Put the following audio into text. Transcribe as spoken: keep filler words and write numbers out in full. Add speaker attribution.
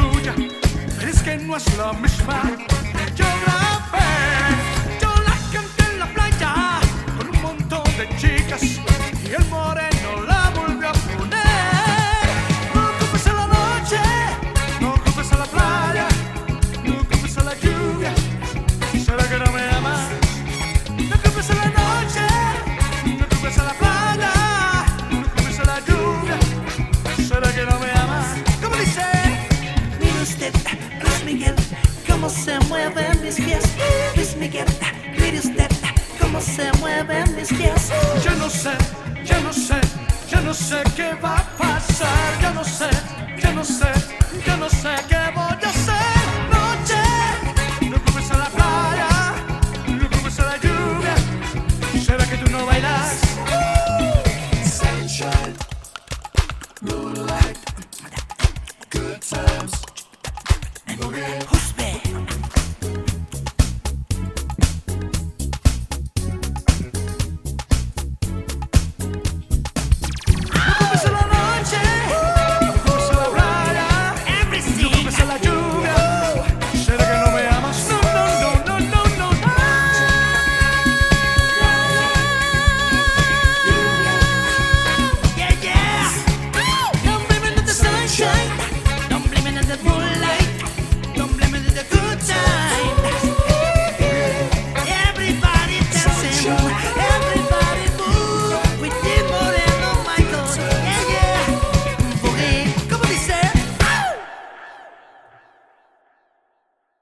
Speaker 1: tuya, pero es que no es la misma. Yo la ve, yo la canté en la playa con un montón de chicas y el moreno la volvió a poner. No culpes a la noche, no culpes a la playa, no culpes a la lluvia. ¿Será que no me amas? No culpes a la noche, no culpes a la playa, no culpes a la lluvia. ¿Será que no me amas? ¿Cómo dice?
Speaker 2: Mire usted, Luis Miguel, cómo se mueven mis pies. Luis Miguel, mire usted, cómo se mueven mis pies.
Speaker 1: Yo no sé, yo no sé, yo no sé qué va a pasar. Yo no sé, yo no sé, yo no